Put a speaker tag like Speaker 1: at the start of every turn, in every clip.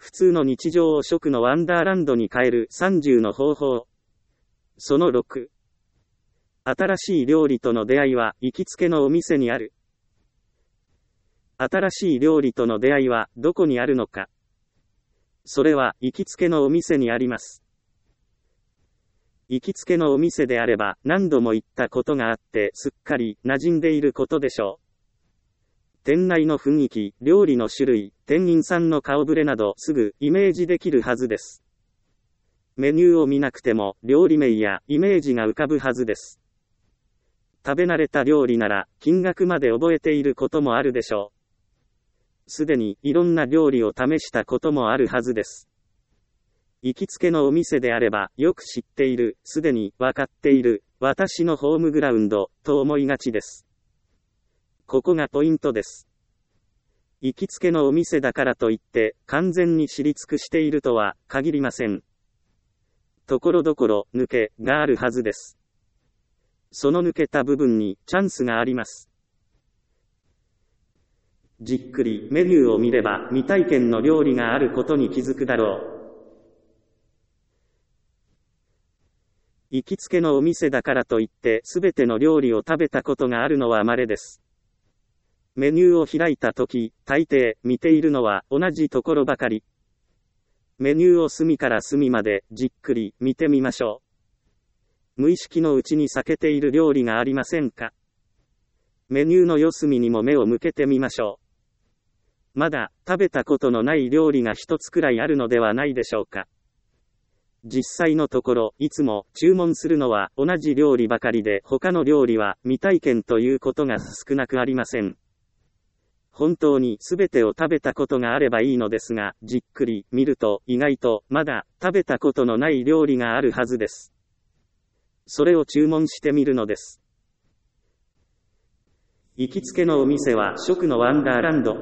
Speaker 1: 普通の日常を食のワンダーランドに変える30の方法。その6。新しい料理との出会いは行きつけのお店にある。新しい料理との出会いはどこにあるのか。それは行きつけのお店にあります。行きつけのお店であれば何度も行ったことがあってすっかり馴染んでいることでしょう。店内の雰囲気、料理の種類、店員さんの顔ぶれなどすぐイメージできるはずです。メニューを見なくても料理名やイメージが浮かぶはずです。食べ慣れた料理なら金額まで覚えていることもあるでしょう。すでにいろんな料理を試したこともあるはずです。行きつけのお店であればよく知っている、すでにわかっている、私のホームグラウンドと思いがちです。ここがポイントです。行きつけのお店だからといって完全に知り尽くしているとは限りません。ところどころ抜けがあるはずです。その抜けた部分にチャンスがあります。じっくりメニューを見れば未体験の料理があることに気づくだろう。行きつけのお店だからといってすべての料理を食べたことがあるのは稀です。メニューを開いたとき、大抵見ているのは同じところばかり。メニューを隅から隅までじっくり見てみましょう。無意識のうちに避けている料理がありませんか？メニューの四隅にも目を向けてみましょう。まだ食べたことのない料理が一つくらいあるのではないでしょうか。実際のところ、いつも注文するのは同じ料理ばかりで他の料理は未体験ということが少なくありません。本当に全てを食べたことがあればいいのですが、じっくり見ると意外とまだ食べたことのない料理があるはずです。それを注文してみるのです。行きつけのお店は食のワンダーランド。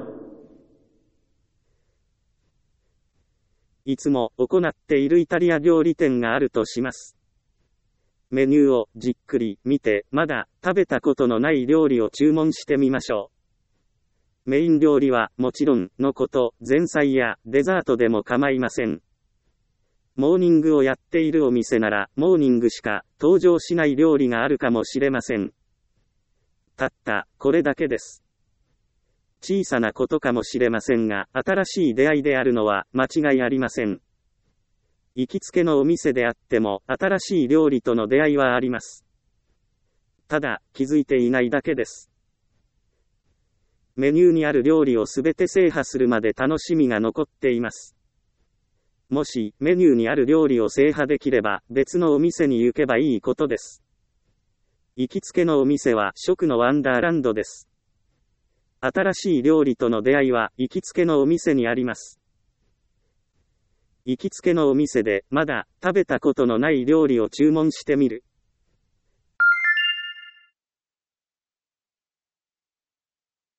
Speaker 1: いつも行っているイタリア料理店があるとします。メニューをじっくり見て、まだ食べたことのない料理を注文してみましょう。メイン料理はもちろんのこと、前菜やデザートでも構いません。モーニングをやっているお店なら、モーニングしか登場しない料理があるかもしれません。たったこれだけです。小さなことかもしれませんが、新しい出会いであるのは間違いありません。行きつけのお店であっても、新しい料理との出会いはあります。ただ、気づいていないだけです。メニューにある料理をすべて制覇するまで楽しみが残っています。もし、メニューにある料理を制覇できれば、別のお店に行けばいいことです。行きつけのお店は食のワンダーランドです。新しい料理との出会いは行きつけのお店にあります。行きつけのお店でまだ食べたことのない料理を注文してみる。